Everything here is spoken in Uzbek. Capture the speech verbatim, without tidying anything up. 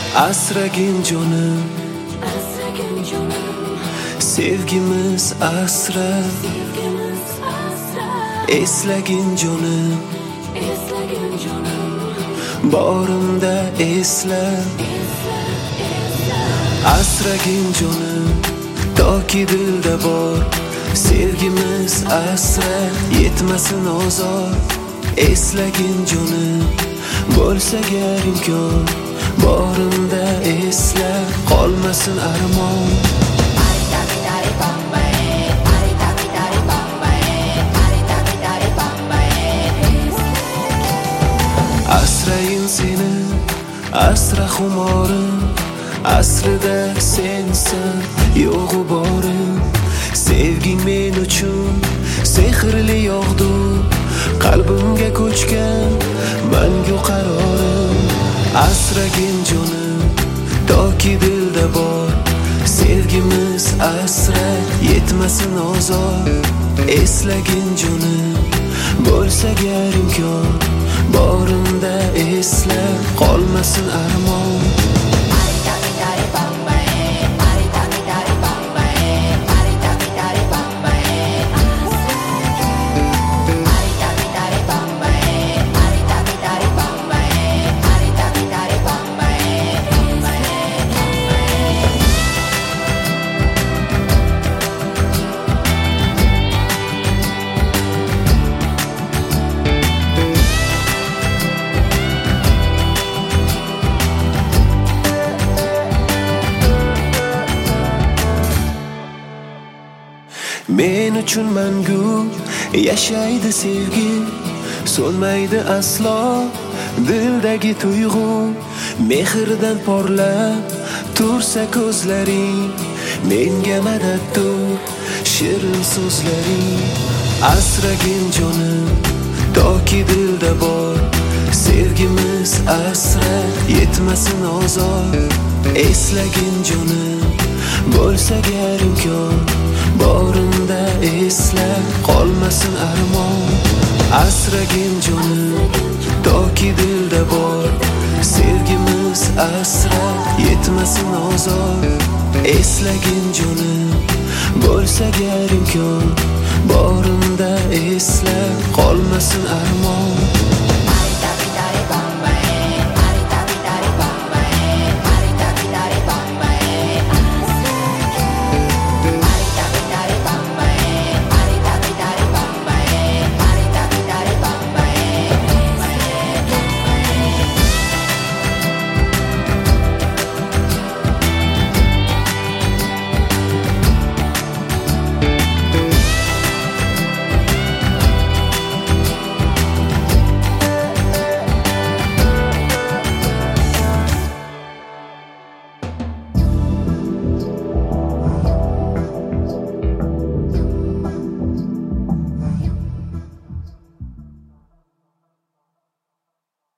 Asragin jonim, asragin jonim, sevgimiz asra, sevgimiz asra. Eslagin jonim, Eslagin jonim, borimda esla. esla, esla. Asragin jonim, toki dilda bor, sevgimiz asra, yetmasin ozor. Eslagin jonim, bo'lsa gar imkon, borimda esla, qolmasin armon. Asrayin seni, asra xumorim, aslida sensan yo'g'u borim. Sevging men uchun sehrli yog'du, qalbimga ko'chgan mangu qarorim. Asragin jonim, toki dilda bor, sevgimiz asra, yetmasin ozor. Eslagin jonim, bo'lsa gar imkon, borimda esla, qolmasin armon. Men uchun mangu yashaydi sevgi, so'nmaydi aslo dildagi tuyg'u. Mehrdan porlab tursa ko'zlaring, menga madaddur shirin so'zlaring. Asragin jonim, toki dilda bor, sevgimiz asra, yetmasin ozor. Eslagin jonim, bo'lsa gar imkon, borimda esla, qolmasin armon. Asragin jonim, toki dilda bor, sevgimiz asra, yetmasin ozor. Eslagin jonim, bo'lsa gar imkon, borimda esla, qolmasin armon.